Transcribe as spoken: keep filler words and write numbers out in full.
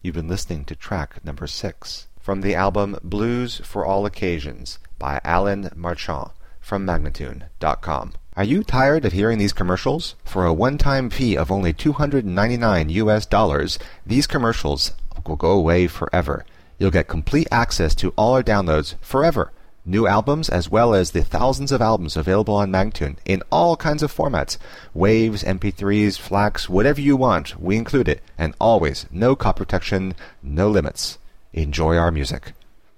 You've been listening to track number six from the album Blues for All Occasions by Alan Marchand from Magnatune dot com. Are you tired of hearing these commercials? For a one-time fee of only two hundred ninety-nine U S dollars, these commercials will go away forever. You'll get complete access to all our downloads forever. New albums as well as the thousands of albums available on Magnatune in all kinds of formats. Waves, M P threes, FLACs, whatever you want, we include it. And always, no copy protection, no limits. Enjoy our music.